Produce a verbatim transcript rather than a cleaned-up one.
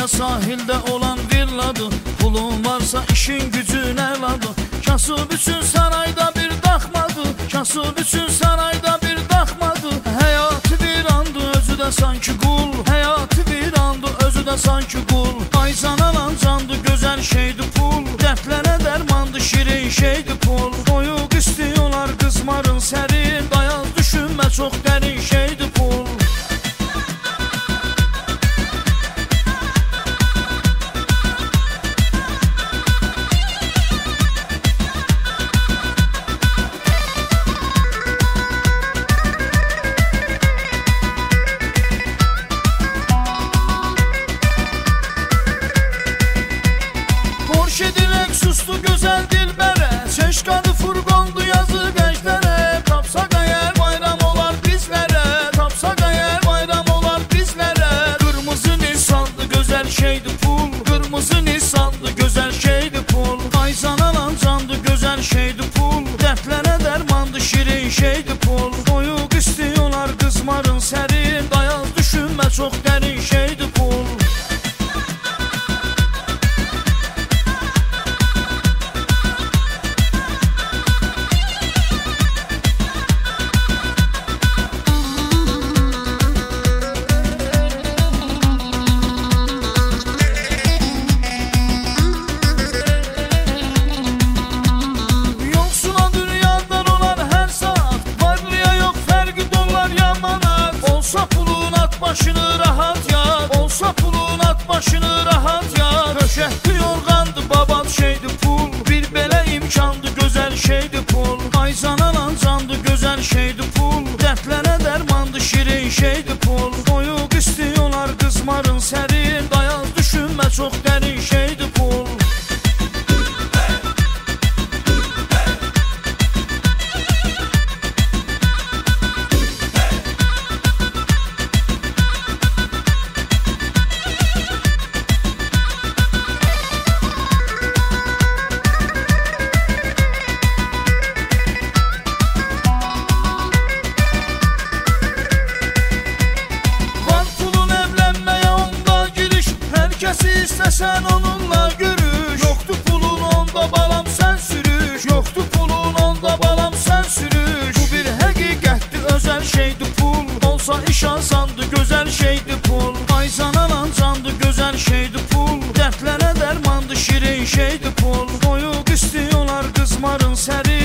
ya sahilde olan villadır. Pulun varsa işin gücün evladı. Kasıb üçün sarayda bir daxmadı. Kasıb üçün sarayda bir daxmadı. Həyatı bir andı, özü də sanki qul. Həyatı bir andı, özü də sanki qul. Ay canalan candı, gözəl şeydi pul. Dərdlərə dərmandı, şirin şeydi pul. Toyuq istiyorlar qızmarın sərin. Dayaz düşünmə, çox dərin şeydi pul. Sustu gözəl dilbərə, çeşkadı furqondu yazı gənclərə. Tapsaq əgər bayram olar bizlərə, tapsaq əgər bayram olar bizlərə. Qırmızı nisandı, gözəl şeydi pul. Qırmızı nisandı, gözəl şeydi pul. Ay canalan candı, gözəl şeydi pul. Dərdlərə dərmandı, şirin şeydi pul. Toyuq istiyorlar qızmarın sərin. Dayaz düşünmə, çox dərin şeydi pul. Başını rahat yat, olsa pulun at başını rahat yat. Köşəkli yorğandı, babat şeydi pul. Bir belə imkandı, gözəl şeydi pul. Ay canalan candı, gözəl şeydi pul. Dərdlərə dərmandı, şirin şeydi pul. Toyuq istiyorlar qızmarın sərin. Dayaz düşünmə, çox dərin şeydi pul. İstəsən onunla görüş. Yoxdur pulun onda balam sən sürüş. Yoxdur pulun onda balam sən sürüş. Bu bir həqiqətdir, özəl şeydi pul. Olsa iş asandı, gözəl şeydi pul. Ay canalan candı, gözəl şeydi pul. Dərdlərə dərmandı, şirin şeydi pul. Toyuq istiyorlar qızmarın sərin.